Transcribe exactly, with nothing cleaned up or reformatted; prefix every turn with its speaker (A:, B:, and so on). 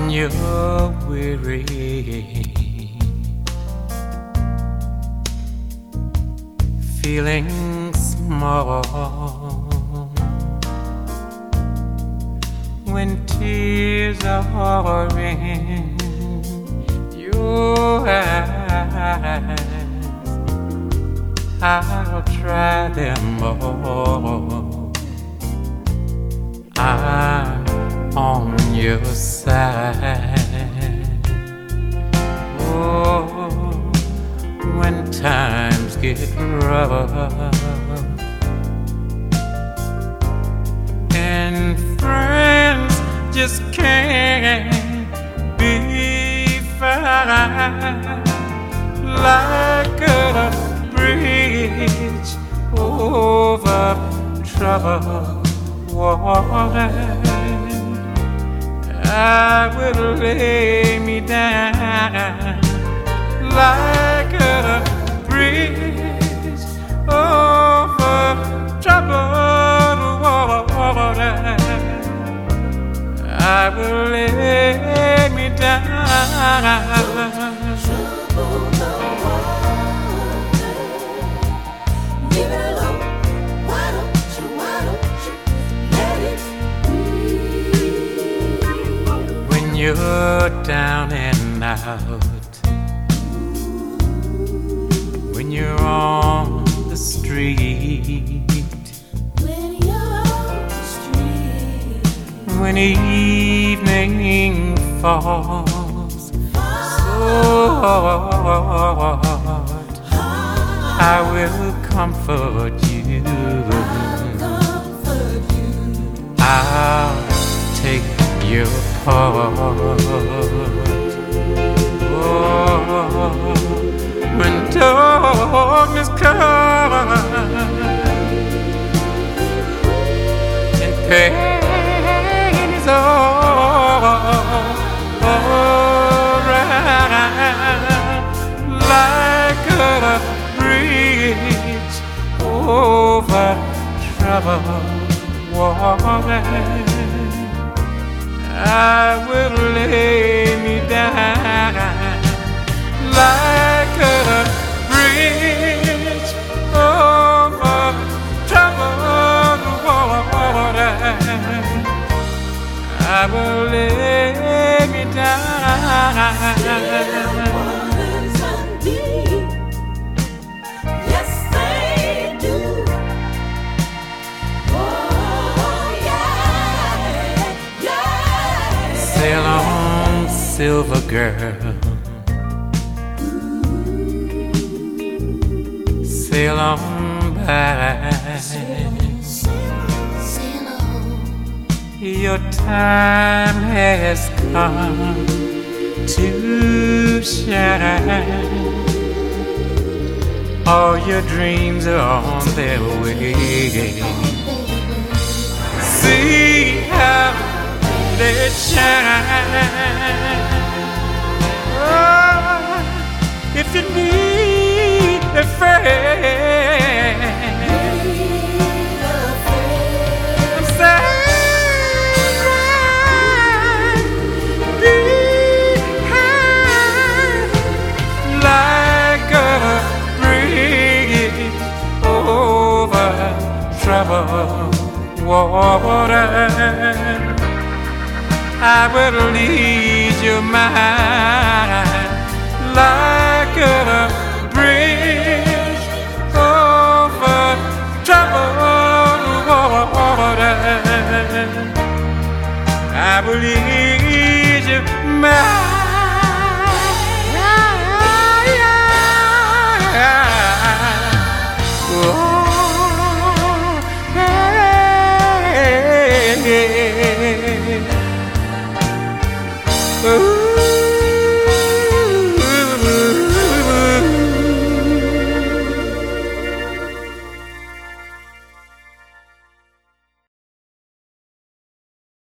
A: when you're weary, feeling small, when tears are in your eyes, I'll try them all. I'm on your side. Oh, when times get rough and friends just can't be found, like a bridge over troubled water, I will lay me down like a bridge over troubled water. I will lay me down. You're down and out, when you're on the street,
B: when you're on the street,
A: when evening falls so hard, I will comfort you. I'll take your part. Oh, when darkness comes and pain is all around, like a bridge over troubled water, I will lay me down like a bridge over troubled water. I will lay me down.
B: Yes, they do.
A: Sail on, silver girl, sail on by. Your time has come to shine. All your dreams are on their way. See how they shine. Oh, if you need a friend, I'm saying behind, like a bridge over troubled water. I will lead your mind like a bridge over troubled water. I will lead your mind.